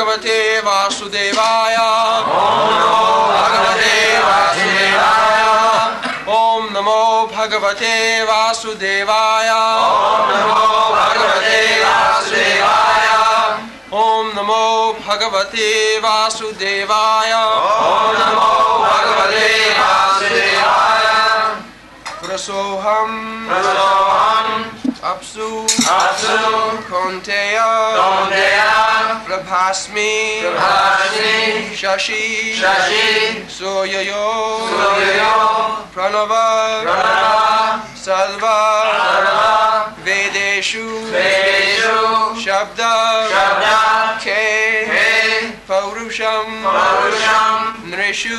Bhagavate Vasudevaya. Om Namo Bhagavate Vasudevaya. Om Namo Bhagavate Vasudevaya. Prasoham Apsu Konteya Prabhasmi Shashi Soyayo Pranava Salva Vedeshu Shabda Ke Paurusham Nrishu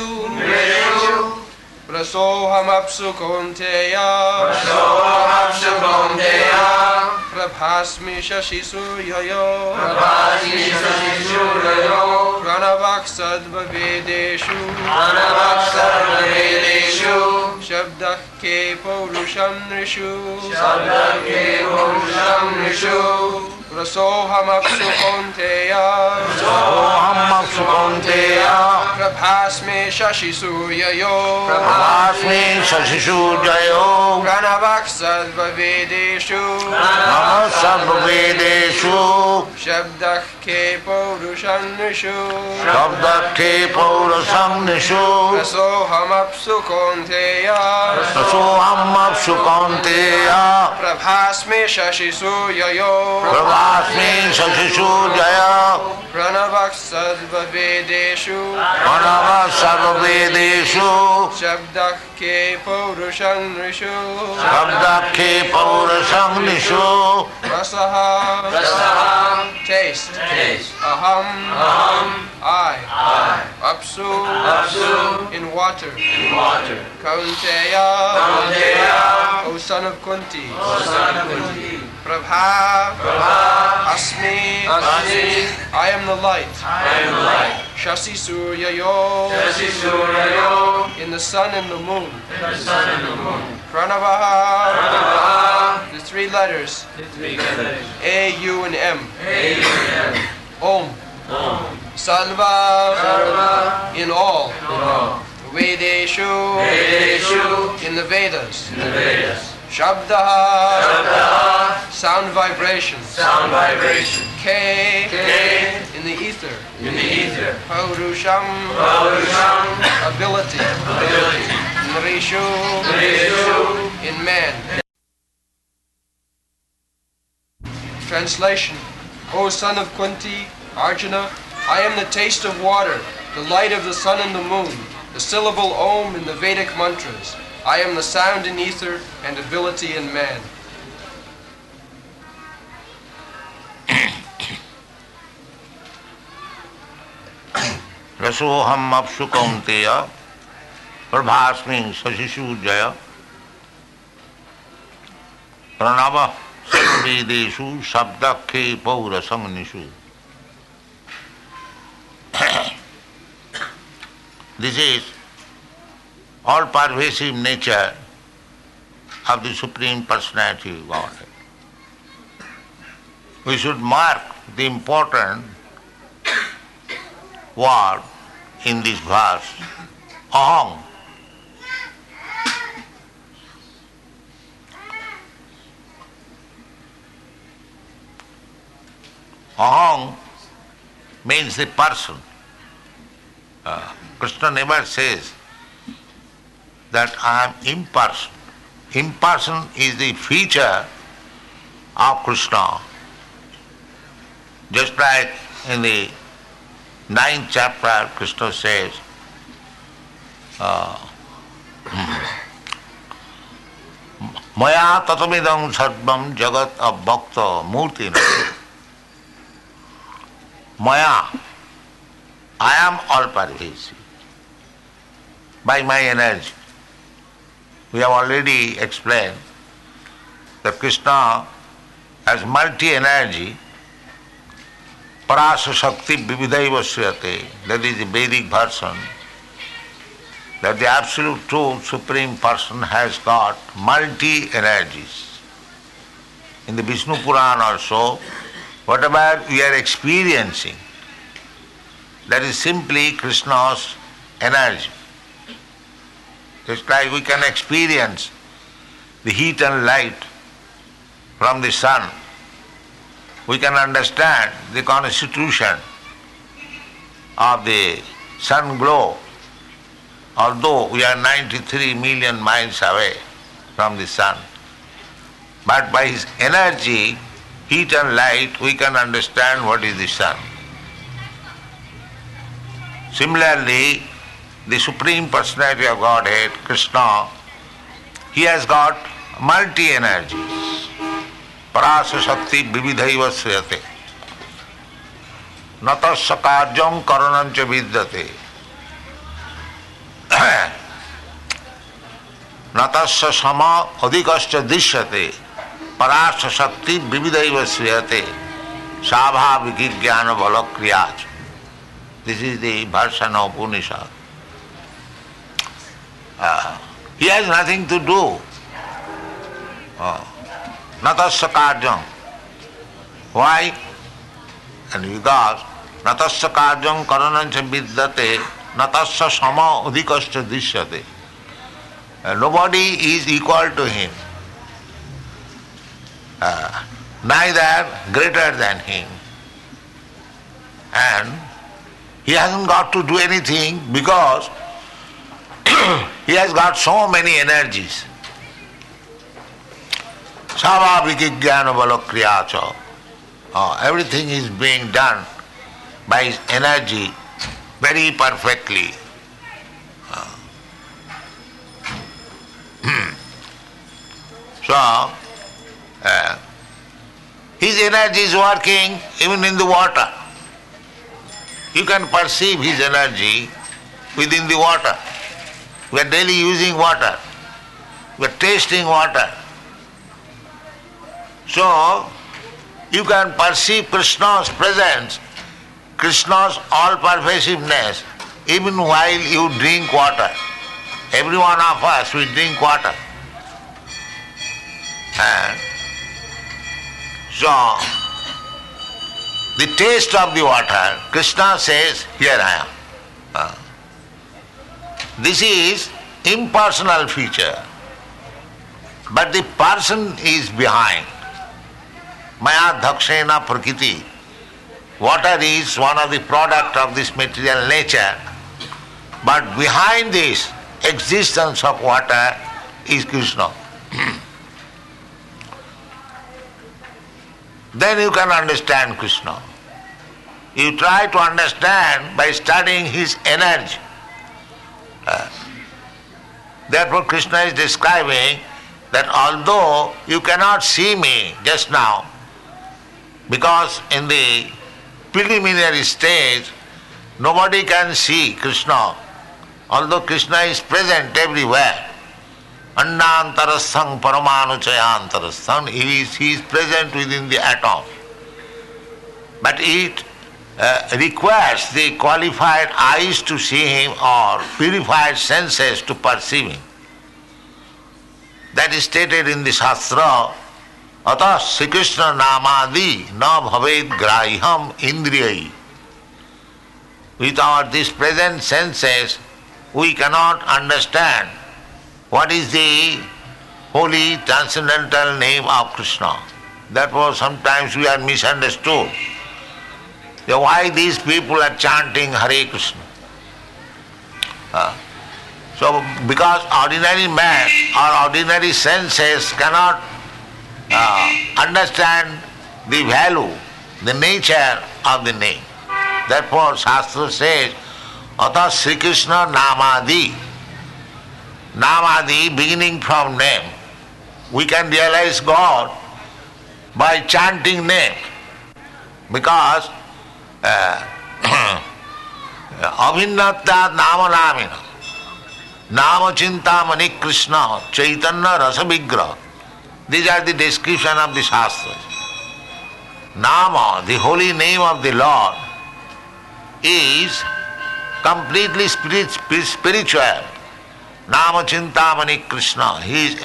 Prasoham Apsu Konteya Prabhasmi Shashi Suryayo Pranavak Sadva Vedeshu Shabdak Ke Paurusham Nrishu Prasoham Apsu Konteya Prabhasmi Shashi Suryayo Pranavak Sadva Vedeshu Shabdak Ke Paurusham Nrishu Prasoham Apsu Konteya Prabhasmi Shashi Suryayo Pranavak Sadva Vedeshu Shabdak Ke Paurusham Nrishu Rasaha Taste Aham I Apsu in water Kaunteya O son of Kunti Prabha Asmi I am the light Shasi Suryayo in the sun and the moon Pranavaha the three letters A, U and M Om Salva in all Vedeshu in the Vedas Shabda sound vibration K in the ether Paurusham ability Nrishu in man. Translation. O son of Kunti, Arjuna, I am the taste of water, the light of the sun and the moon, the syllable Om in the Vedic mantras. I am the sound in ether and ability in man. Rasoham apsu kaunteya prabhasmi sashishu jaya pranava sarvedeshu sabdakhe paurasam nishu. This is all-pervasive nature of the Supreme Personality of Godhead. We should mark the important word in this verse, aham. Aham means the person. Krishna never says that I am impersonal. Impersonal is the feature of Krishna. Just like in the 9th chapter, Krishna says, Maya tatamidam sarvam jagat abhakta murtina. Maya, I am all-pervasive by my energy. We have already explained that Krishna has multi-energy, parasa shakti vividaiva sriyate, that is the Vedic version, that the absolute truth, Supreme Person has got multi-energies. In the Vishnu Purana also, whatever we are experiencing, that is simply Krishna's energy. Just like we can experience the heat and light from the sun, we can understand the constitution of the sun glow, although we are 93 million miles away from the sun. But by his energy, heat and light, we can understand what is the sun. Similarly, the Supreme Personality of Godhead, Krishna, he has got multi-energies. Parasa Shakti Vividhaiva Sriyate. Natasya Karyam Karanancha Vidyate. Natasya Sama Adhikascha Dishyate. Parasa Shakti Vividhaiva Sriyate. Sabhaviki Jnana Bala Kriyach. This is the version of Upanishad. He has nothing to do. Natasya Karyam. Why? And because Natasya Karyam Karanancha Vidyate, Natasya Sama Adhikascha Dishyate. Nobody is equal to him. Neither greater than him. And he hasn't got to do anything because he has got so many energies. Savabhiki Jnana Bala Kriyacha. Everything is being done by his energy very perfectly. So, his energy is working even in the water. You can perceive his energy within the water. We are daily using water. We are tasting water. So, you can perceive Krishna's presence, Krishna's all-pervasiveness, even while you drink water. Every one of us, we drink water. And so, the taste of the water, Krishna says, here I am. This is impersonal feature, but the person is behind. Maya dhakshena prakriti. Water is one of the product of this material nature, but behind this existence of water is Krishna. Then you can understand Krishna. You try to understand by studying his energy. Therefore Krishna is describing that although you cannot see me just now, because in the preliminary stage nobody can see Krishna, although Krishna is present everywhere. Annantarastham paramanuchayantarastham, he is present within the atom. But it requires the qualified eyes to see him or purified senses to perceive him. That is stated in the Shastra, Atah Sri Krishna namadi na bhaved graham indriyai. Without these present senses, we cannot understand what is the holy transcendental name of Krishna. Therefore sometimes we are misunderstood. Why these people are chanting Hare Krishna? So because ordinary man or ordinary senses cannot understand the value, the nature of the name. Therefore Shastra says, Atha Sri Krishna namadi. Namadi, beginning from name. We can realize God by chanting name. Because Abhinnatta nama namina. Nama Chintamani Krishna Chaitanya Rasa Vigraha. These are the description of the Shastras. Nama, the holy name of the Lord, is completely spiritual. Nama Chintamani Krishna. His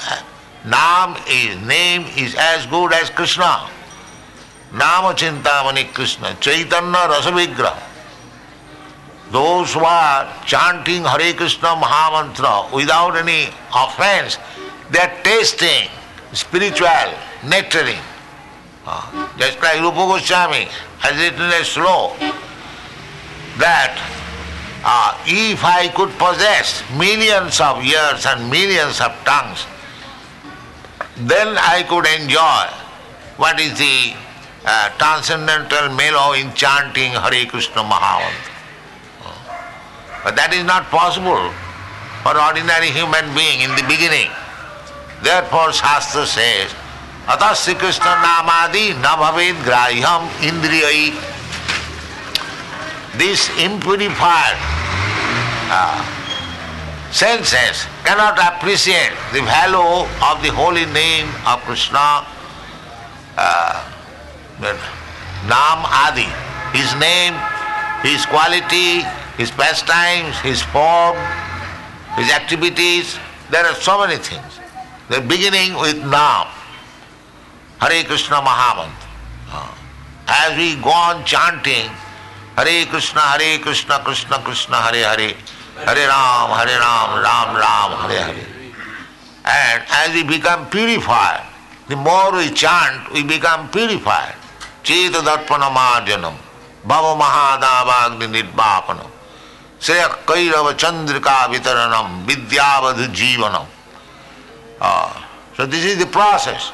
name is as good as Krishna. Nama Chintamani Krishna Chaitanya Rasa Vigraha. those who are chanting Hare Krishna Mahamantra without any offense, they are tasting spiritual nectarine. Just like Rupa Goswami has written a sloka that if I could possess millions of ears and millions of tongues, then I could enjoy what is the transcendental mellow in chanting Hare Krishna Mahamantra. But that is not possible for ordinary human being in the beginning. Therefore Shastra says, Atasya Krishna Namadi na bhaved grahyam indriyai. This impurified senses cannot appreciate the value of the holy name of Krishna, Nam Adi, his name, his quality, his pastimes, his form, his activities. There are so many things. They're beginning with Nam, Hare Krishna Mahamantra. As we go on chanting Hare Krishna, Krishna Krishna, Hare Hare, Hare Ram, Ram Ram, Hare Hare. And as we become purified, the more we chant, we become purified. Cheta Darpana Marjanam, Bhava Mahadavagni Nidvapanam, Sreya Kairava Chandrika Vitaranam, Vidyavadhu Jivanam. So this is the process.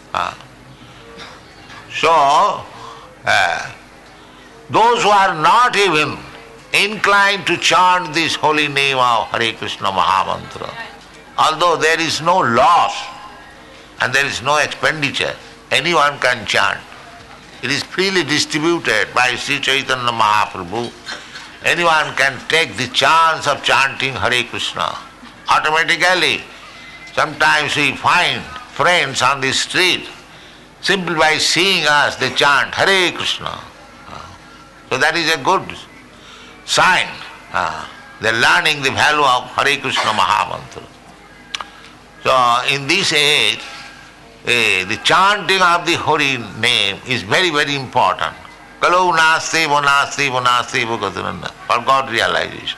Those who are not even inclined to chant this holy name of Hare Krishna Mahamantra, although there is no loss and there is no expenditure, anyone can chant. It is freely distributed by Sri Chaitanya Mahaprabhu. Anyone can take the chance of chanting Hare Krishna. Automatically, sometimes we find friends on the street, simply by seeing us, they chant Hare Krishna. So that is a good sign. They are learning the value of Hare Krishna Mahamantra. So in this age, the chanting of the holy name is very, very important. Kalau nasti vonasti vonasti vokatananda, for God realization.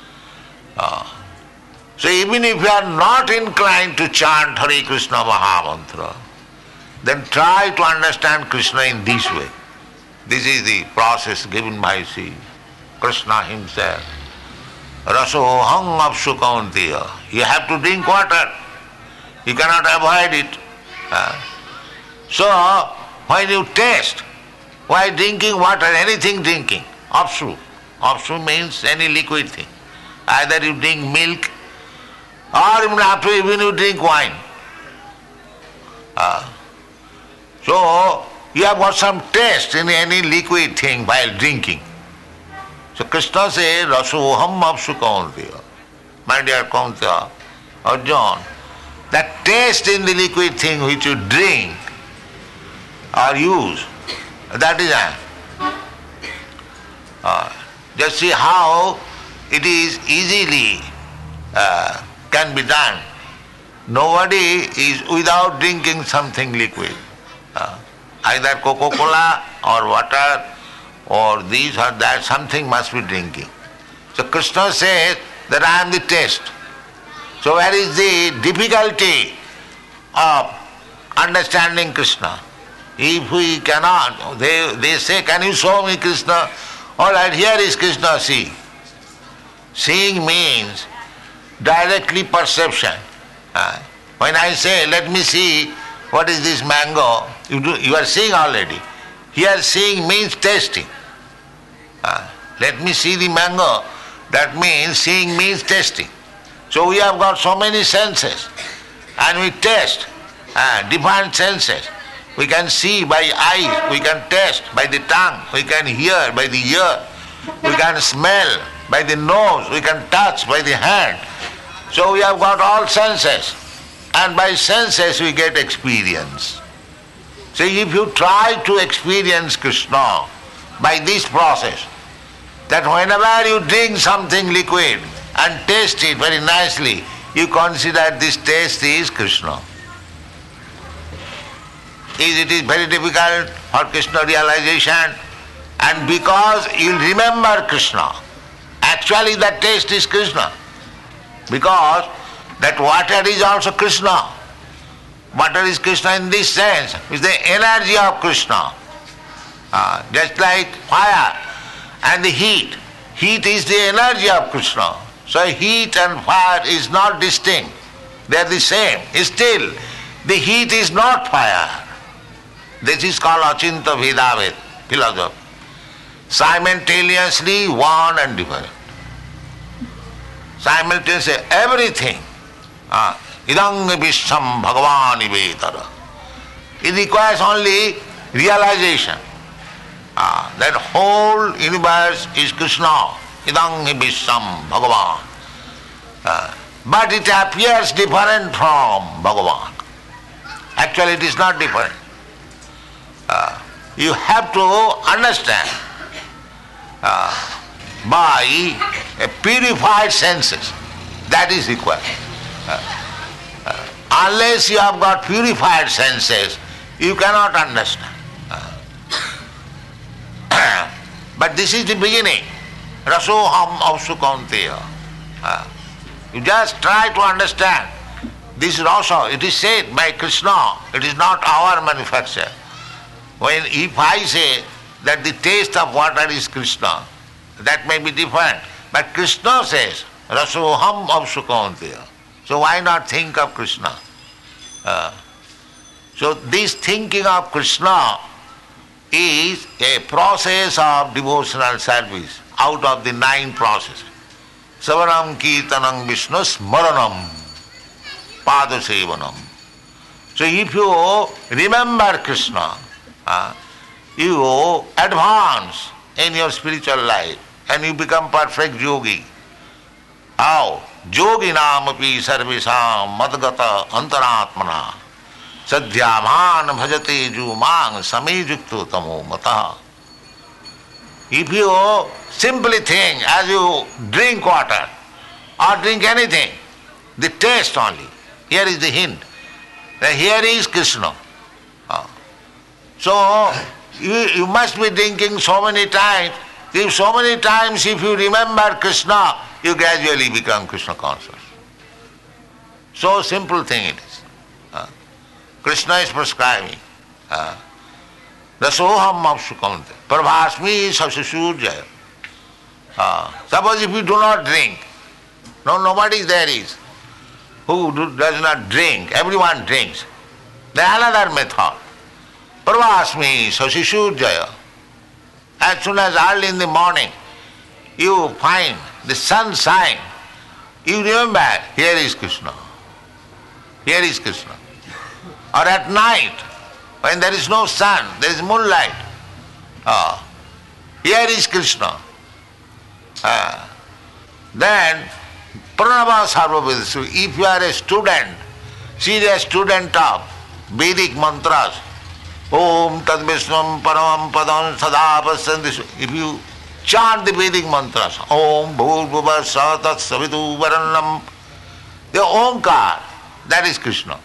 So even if you are not inclined to chant Hare Krishna Mahamantra, then try to understand Krishna in this way. This is the process given by Sri Krishna himself. Rasoham apsu kaunteya. You have to drink water. You cannot avoid it. So when you taste, while drinking water, anything drinking, apsu. Apsu means any liquid thing. Either you drink milk or even you drink wine. So you have got some taste in any liquid thing while drinking. So Krishna says, Rasoham apsu kaunteya. My dear Kaunteya, Arjuna, that taste in the liquid thing which you drink or use, that is just see how it is easily can be done. Nobody is without drinking something liquid. Either Coca-Cola or water or this or that, something must be drinking. So Krishna says that I am the taste. So where is the difficulty of understanding Krishna? If we cannot, they say, can you show me Krishna? All right, here is Krishna, see. Seeing means directly perception. When I say, let me see what is this mango, you are seeing already. Here seeing means tasting. Let me see the mango, that means seeing means tasting. So we have got so many senses and we taste, different senses. We can see by eyes, we can taste by the tongue, we can hear by the ear, we can smell by the nose, we can touch by the hand. So we have got all senses, and by senses we get experience. So if you try to experience Krishna by this process, that whenever you drink something liquid and taste it very nicely, you consider this taste is Krishna. It is very difficult for Krishna realization, and because you remember Krishna, actually that taste is Krishna. Because that water is also Krishna. Water is Krishna in this sense. It's the energy of Krishna. Just like fire and the heat. Heat is the energy of Krishna. So heat and fire is not distinct. They are the same. Still, the heat is not fire. This is called Achinta Bhedavet philosophy. Simultaneously one and different. Simultaneously everything. Idang Vishwam Bhagavani Vetara. It requires only realization. That whole universe is Krishna. Idang Vishwam Bhagavan. But it appears different from Bhagavan. Actually it is not different. You have to understand by a purified senses. That is required. Unless you have got purified senses, you cannot understand. But this is the beginning. Rasoham avsukanteya. You just try to understand. This rasa, it is said by Krishna, it is not our manufacture. If I say that the taste of water is Krishna, that may be different. But Krishna says, Rasoham avsukanteya. So why not think of Krishna? So this thinking of Krishna is a process of devotional service out of the 9 processes. Savanam Kirtanam Vishnu Smaranam Padasevanam. So if you remember Krishna, you advance in your spiritual life and you become perfect yogi. How? Yoginam api sarvesam madgata antaratmana sadhyaman bhajate jumang samejukto tamo mata. If you simply think as you drink water or drink anything, the taste only, here is the hint. Here is Krishna. So you must be drinking so many times. If so many times if you remember Krishna, you gradually become Krishna conscious. So simple thing it is. Krishna is prescribing. Rasoham avsukamte. Prabhasmi sasasujaya. Suppose if you do not drink, nobody there is who does not drink, everyone drinks. There is another method. Prabhasmi sasasujaya. As soon as early in the morning you find the sun shine, you remember, here is Krishna. Here is Krishna. Or at night, when there is no sun, there is moonlight, here is Krishna. Then, Pranava Sarvavedasu, if you are a student, serious student of Vedic mantras, Om Tad Vishwam Paramam Padam Sada Pasyanti, if you chant the Vedic mantras, Om Bhurbhuva Satat Savitu Varannam, the Omkar, that is Krishna.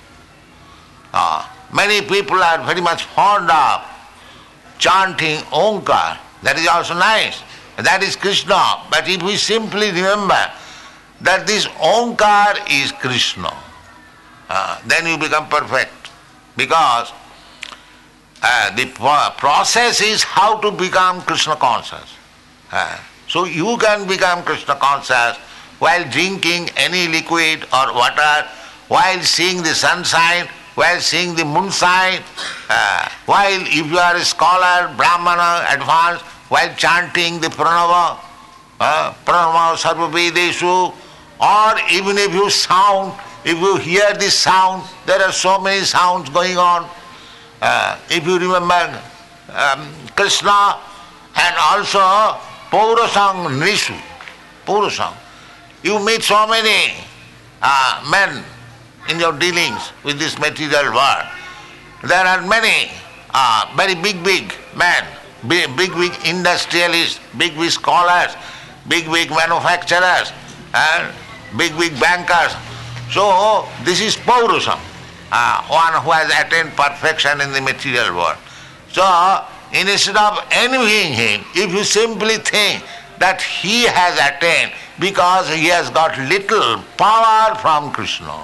Many people are very much fond of chanting Omkar, that is also nice, that is Krishna. But if we simply remember that this Omkar is Krishna, then you become perfect. Because the process is how to become Krishna conscious. So you can become Krishna conscious while drinking any liquid or water, while seeing the sunshine, while seeing the moonshine, while if you are a scholar, Brahmana, advanced, while chanting the Pranava, Pranava Sarva Vedeshu, or even if you hear this sound, there are so many sounds going on. If you remember Krishna and also Paurasang Nishu, Paurasang, you meet so many men in your dealings with this material world. There are many very big men, big industrialists, big scholars, big manufacturers, and big bankers. So this is Paurusam, one who has attained perfection in the material world. So instead of envying him, if you simply think that he has attained because he has got little power from Krishna.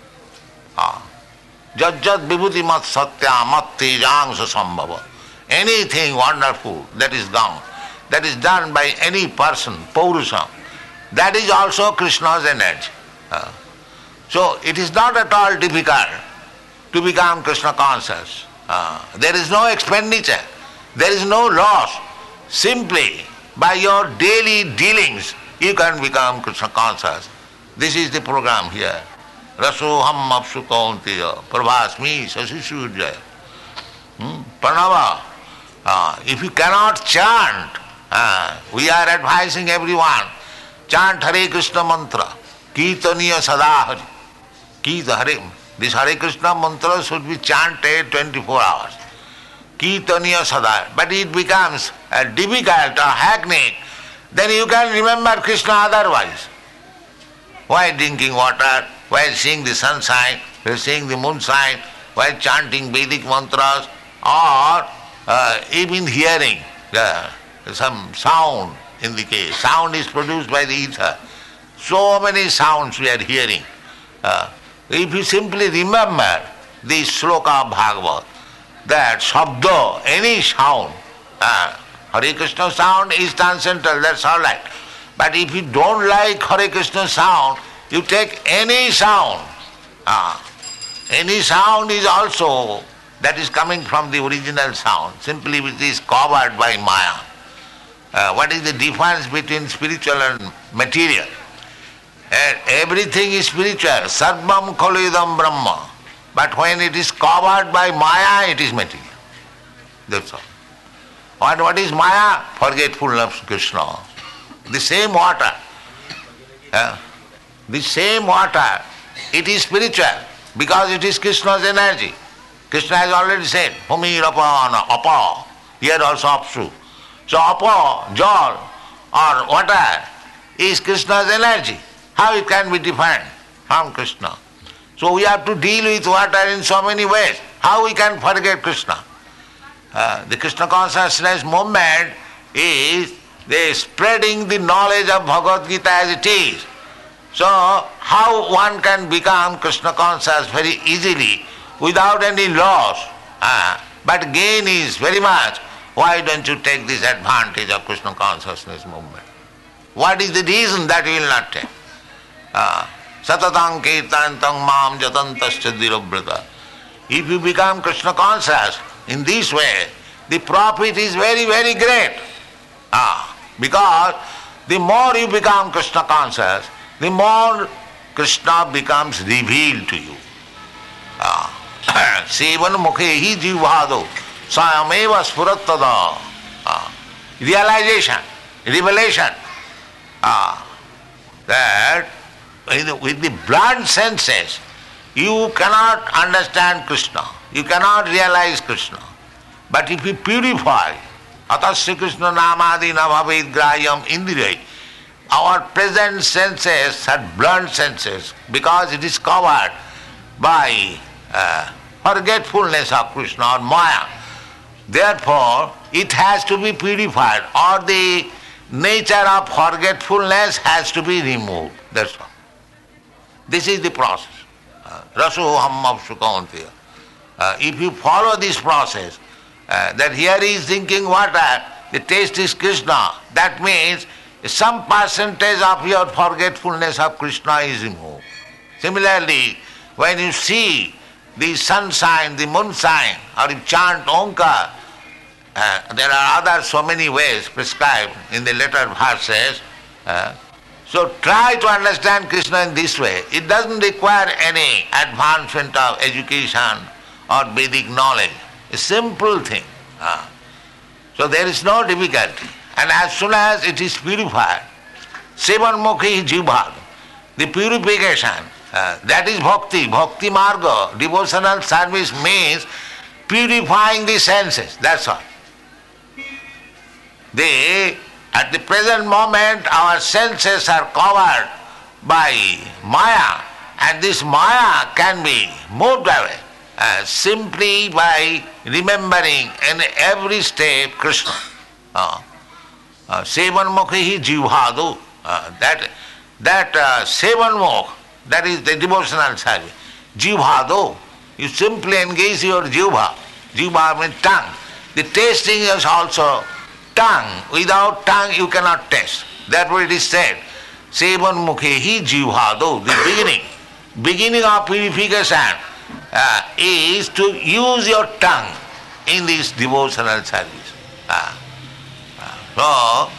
Jajjat vibhuti mat satya mat tejangsa sambhava. Anything wonderful that is done by any person, Paurusha, that is also Krishna's energy. So it is not at all difficult to become Krishna conscious. There is no expenditure, there is no loss. Simply by your daily dealings you can become Krishna conscious. This is the program here. Rasoham apsu kaunteya prabhasmi sasisujaya. Pranava. If you cannot chant, we are advising everyone, chant Hare Krishna mantra, Kirtaniya Sadahari. This Hare Krishna mantra should be chanted 24 hours. Kirtaniya Sadahari. But it becomes difficult or hackneyed, then you can remember Krishna otherwise. While drinking water, while seeing the sunshine, while seeing the moonshine, while chanting Vedic mantras, or even hearing some sound in the case. Sound is produced by the ether. So many sounds we are hearing. If you simply remember the sloka of Bhagavad, that shabda, any sound, Hare Krishna sound is transcendental, that's all right. But if you don't like Hare Krishna sound, you take any sound. Any sound is also that is coming from the original sound, simply which is covered by Maya. What is the difference between spiritual and material? Everything is spiritual, sarvam khalidam brahma. But when it is covered by Maya, it is material. That's all. What is Maya? Forgetfulness of Krishna. The same water. The same water, it is spiritual because it is Krishna's energy. Krishna has already said, Humi Rapa Apa, here also Apsu. So Apa, jal or water is Krishna's energy. How it can be defined from Krishna? So we have to deal with water in so many ways. How we can forget Krishna? The Krishna consciousness movement is the spreading the knowledge of Bhagavad Gita as it is. So how one can become Krishna conscious very easily without any loss, but gain is very much. Why don't you take this advantage of Krishna consciousness movement? What is the reason that you will not take? Satatang kirtantam mam jatantascha dhirabrata. If you become Krishna conscious in this way, the profit is very, very great. Because the more you become Krishna conscious, the more Krishna becomes revealed to you. Sevan mukhe hi jivado sayameva spurattada. Realization, revelation, that with the blood senses you cannot understand Krishna, you cannot realize Krishna. But if you purify, atasya Krishna namadi nabhavid grayam indriya, our present senses are blood senses because it is covered by forgetfulness of Krishna or Maya. Therefore, it has to be purified, or the nature of forgetfulness has to be removed. That's all. This is the process. Rasoham apsu kaunteya. If you follow this process, that here is drinking water, the taste is Krishna, that means some percentage of your forgetfulness of Krishna is removed. Similarly, when you see the sunshine, the moonshine, or you chant Omkar, there are other so many ways prescribed in the later verses. So try to understand Krishna in this way. It doesn't require any advancement of education or Vedic knowledge. A simple thing. So there is no difficulty. And as soon as it is purified, Sevan mukhi jivbhad, the purification, that is bhakti. Bhakti marga, devotional service means purifying the senses, that's all. At the present moment, our senses are covered by Maya, and this Maya can be moved away simply by remembering in every step Krishna. Sevanmukhi jivhadu. That sevanmukh, that is the devotional service. Jivhadu, you simply engage your jivha. Jivha means tongue. The tasting is also tongue. Without tongue you cannot taste. That's what it is said. Sevanmukhi jivhadu, the beginning of purification is to use your tongue in this devotional service. So,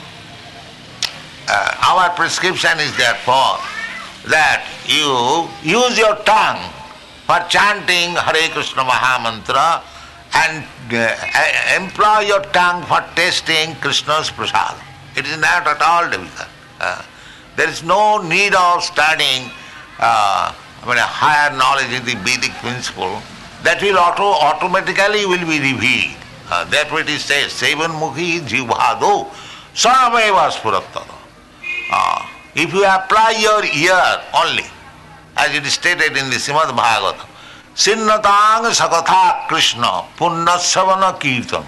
our prescription is therefore that you use your tongue for chanting Hare Krishna Mahamantra and employ your tongue for tasting Krishna's prasad. It is not at all difficult. There is no need of studying a higher knowledge in the Vedic principle. That will automatically will be revealed. That's what it says. Sevanmukhi jivhadu sameva spurattara. If you apply your ear only, as it is stated in the Srimad Bhagavatam, Sinnatang sakatha Krishna punnasavana kirtan.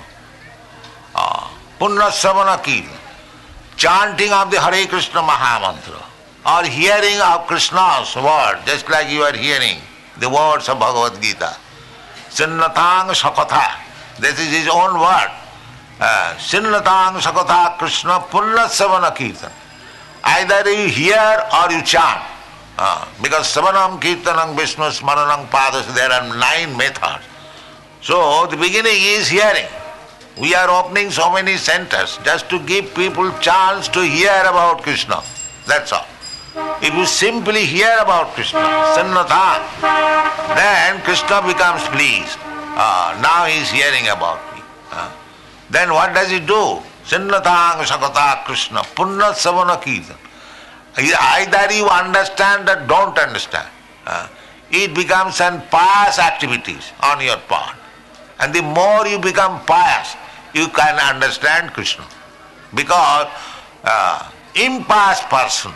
Punnasavana kirtan. Chanting of the Hare Krishna Mahamantra or hearing of Krishna's word, just like you are hearing the words of Bhagavad Gita. Sinnatang sakatha. This is his own word. Sinnatang sakatha Krishna punnasavana kirtan. Either you hear or you chant. Because Savanam, Kirtanam, Vishnu, Smaranam, Padas, there are 9 methods. So the beginning is hearing. We are opening so many centers just to give people chance to hear about Krishna. That's all. If you simply hear about Krishna, Sannatha, then Krishna becomes pleased. Now he is hearing about me. Then what does he do? Sinnatang sakata Krishna, punna savana kirtan. Either you understand or don't understand. It becomes an pious activities on your part. And the more you become pious, you can understand Krishna. Because impious person,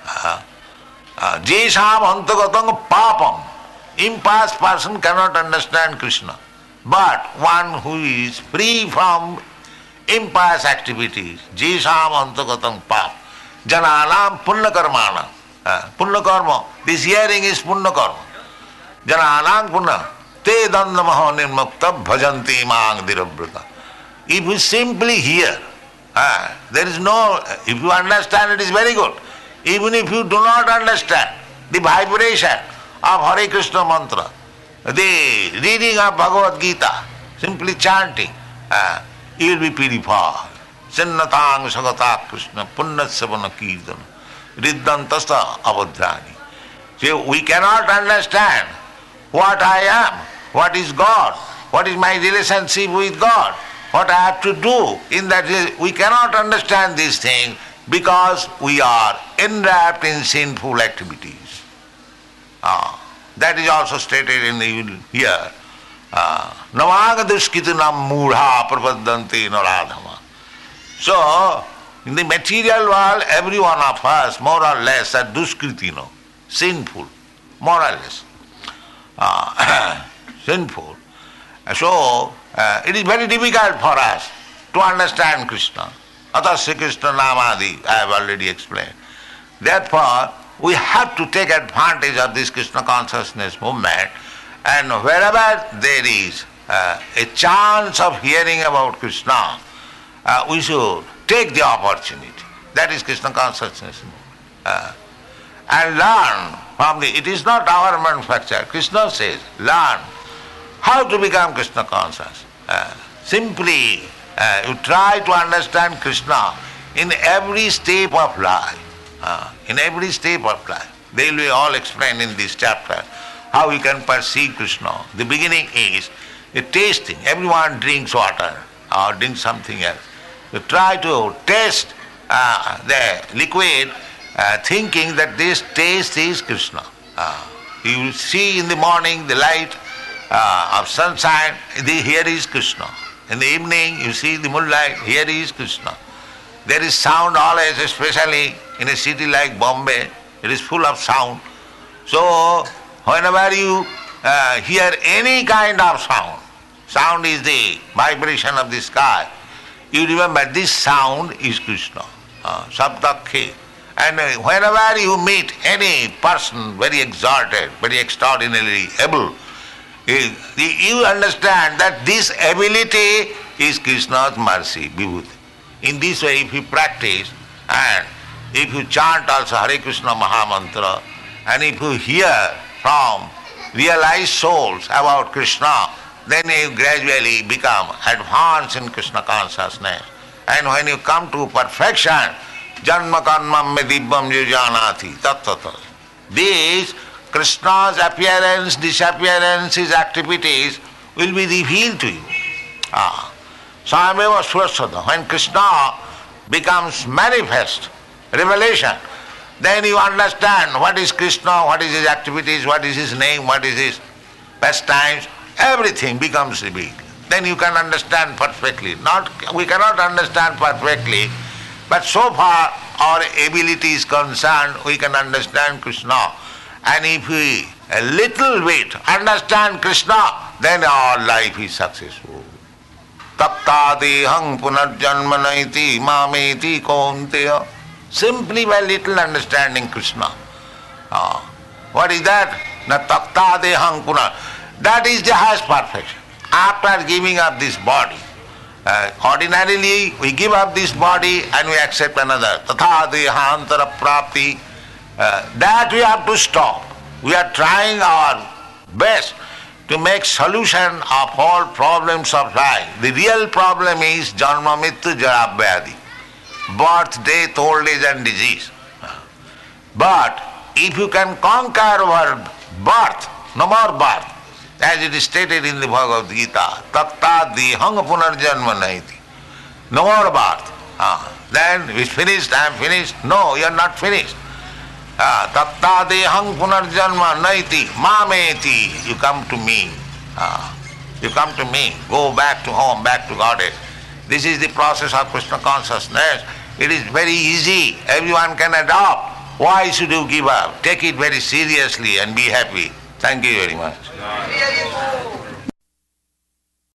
jesam antagatam papam, impious person cannot understand Krishna. But one who is free from impious activities, jesam antagatam pap, jananam punnakarmana. Punnakarma, this hearing is punnakarma. Jananam punna, te dandamaho nirmukta bhajanti mang dirabrata. If you simply hear, there is no, if you understand it is very good. Even if you do not understand the vibration of Hare Krishna mantra, the reading of Bhagavad Gita, simply chanting, you will be purified. Sinnatang sagata Krishna punnasavana kirtana riddantasta avadhrani. So we cannot understand what I am, what is God, what is my relationship with God, what I have to do in that. We cannot understand these things because we are enwrapped in sinful activities. That is also stated in the here. Navagadushkitanam mudha prapadanti naradhama. So, in the material world, every one of us, more or less, are duskritino, sinful, more or less. Sinful. So, it is very difficult for us to understand Krishna. Atasya Krishna Namadi, I have already explained. Therefore, we have to take advantage of this Krishna consciousness movement, and wherever there is a chance of hearing about Krishna, we should take the opportunity. That is Krishna consciousness movement. And learn from it is not our manufacture. Krishna says, learn how to become Krishna conscious. Simply, you try to understand Krishna in every step of life. In every step of life. They will be all explained in this chapter how you can perceive Krishna. The beginning is a tasting. Everyone drinks water or drinks something else. You try to taste the liquid thinking that this taste is Krishna. You will see in the morning the light of sunshine, here is Krishna. In the evening you see the moonlight, here is Krishna. There is sound always, especially in a city like Bombay, it is full of sound. So, whenever you hear any kind of sound, sound is the vibration of the sky, you remember this sound is Krishna. Sabdakhe. And whenever you meet any person very exalted, very extraordinarily able, you understand that this ability is Krishna's mercy, vibhuti. In this way, if you practice and if you chant also Hare Krishna Mahamantra, and if you hear from realized souls about Krishna, then you gradually become advanced in Krishna consciousness. And when you come to perfection, Janma karmam me dibbam yujanati tattata. These Krishna's appearance, disappearance, his activities will be revealed to you. Sameva Surasada. When Krishna becomes manifest, revelation, then you understand what is Krishna, what is his activities, what is his name, what is his pastimes, everything becomes revealed. Then you can understand perfectly. We cannot understand perfectly, but so far our ability is concerned, we can understand Krishna. And if we a little bit understand Krishna, then our life is successful. Tattadehang punarjanmanaiti mameti kaunteya. Simply by little understanding Krishna. What is that? Na tattadehang punar. That is the highest perfection. After giving up this body, ordinarily we give up this body and we accept another. Tatha dehantara prapti. That we have to stop. We are trying our best to make solution of all problems of life. The real problem is janma mittu jara vyadi. Birth, death, old age and disease. But if you can conquer our birth, no more birth, as it is stated in the Bhagavad Gita, tatta dehang punarjanma naiti. No more birth. Then it's finished, I am finished. No, you are not finished. Tatta dehang punarjanma naiti mameti. You come to me. You come to me. Go back to home, back to Godhead. This is the process of Krishna consciousness. It is very easy. Everyone can adopt. Why should you give up? Take it very seriously and be happy. Thank you very much.